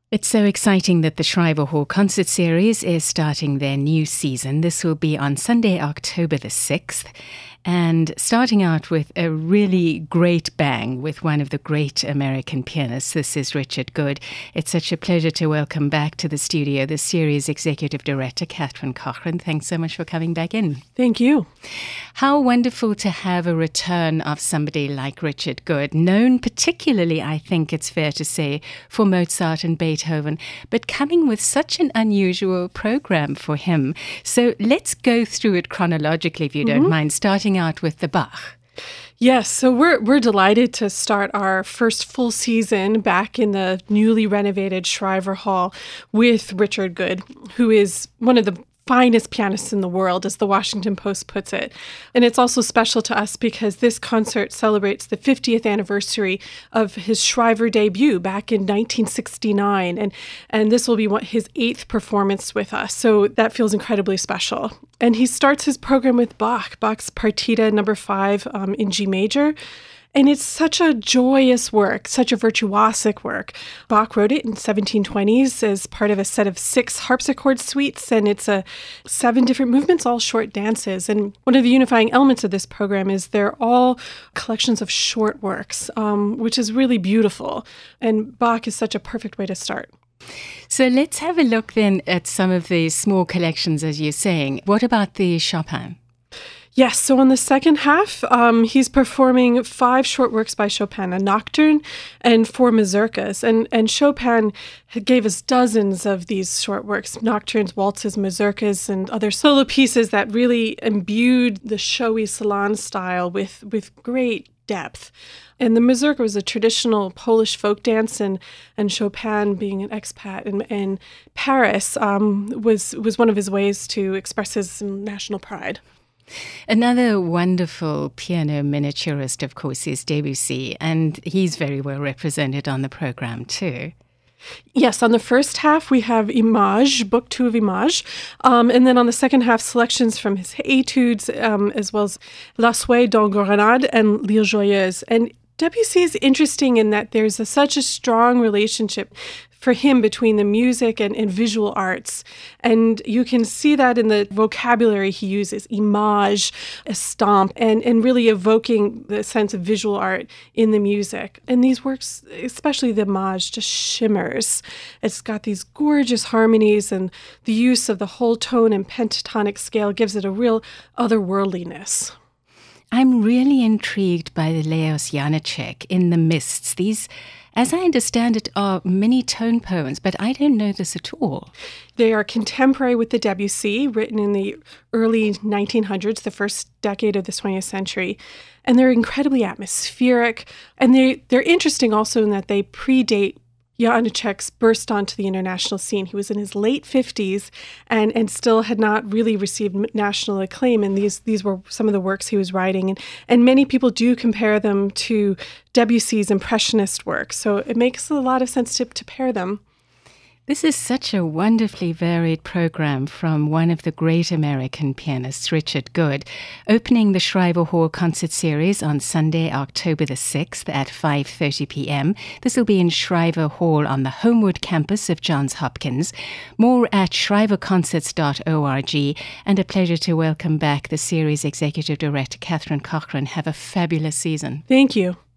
It's so exciting that the Shriver Hall Concert Series is starting their new season. This will be on Sunday, October the 6th. And starting out with a really great bang with one of the great American pianists. This is Richard Good. It's such a pleasure to welcome back to the studio the series executive director, Catherine Cochran. Thanks so much for coming back in. Thank you. How wonderful to have a return of somebody like Richard Good, known particularly, I think it's fair to say, for Mozart and Beethoven, but coming with such an unusual program for him. So let's go through it chronologically, if you don't mind, starting out with the Bach. Yes, so we're delighted to start our first full season back in the newly renovated Shriver Hall with Richard Good, who is one of the finest pianists in the world, as the Washington Post puts it. And it's also special to us because this concert celebrates the 50th anniversary of his Shriver debut back in 1969. And this will be his 8th performance with us. So that feels incredibly special. And he starts his program with Bach's Partita No. 5 in G major. And it's such a joyous work, such a virtuosic work. Bach wrote it in 1720s as part of a set of 6 harpsichord suites, and it's 7 different movements, all short dances. And one of the unifying elements of this program is they're all collections of short works, which is really beautiful. And Bach is such a perfect way to start. So let's have a look then at some of these small collections, as you're saying. What about the Chopin? Yes, so on the second half, he's performing 5 short works by Chopin, a nocturne and 4 mazurkas. And Chopin gave us dozens of these short works, nocturnes, waltzes, mazurkas, and other solo pieces that really imbued the showy salon style with great depth. And the mazurka was a traditional Polish folk dance, and Chopin, being an expat in Paris, was one of his ways to express his national pride. Another wonderful piano miniaturist, of course, is Debussy, and he's very well represented on the program too. Yes, on the first half we have Image, Book 2 of Image, and then on the second half selections from his etudes, as well as La Suite d'Angrenade and L'Île Joyeuse. And Debussy is interesting in that there's such a strong relationship for him between the music and visual arts. And you can see that in the vocabulary he uses, image, estampe, and really evoking the sense of visual art in the music. And these works, especially the Image, just shimmers. It's got these gorgeous harmonies, and the use of the whole tone and pentatonic scale gives it a real otherworldliness. I'm really intrigued by the Leos Janáček in the Mists. These, as I understand it, are mini tone poems, but I don't know this at all. They are contemporary with the Debussy, written in the early 1900s, the first decade of the 20th century. And they're incredibly atmospheric. And they're interesting also in that they predate Janáček's burst onto the international scene. He was in his late 50s and still had not really received national acclaim. And these were some of the works he was writing. And many people do compare them to Debussy's Impressionist work. So it makes a lot of sense to pair them. This is such a wonderfully varied program from one of the great American pianists, Richard Good, opening the Shriver Hall Concert Series on Sunday, October the 6th at 5:30 p.m. This will be in Shriver Hall on the Homewood campus of Johns Hopkins. More at shriverconcerts.org, and a pleasure to welcome back the series executive director, Catherine Cochran. Have a fabulous season. Thank you.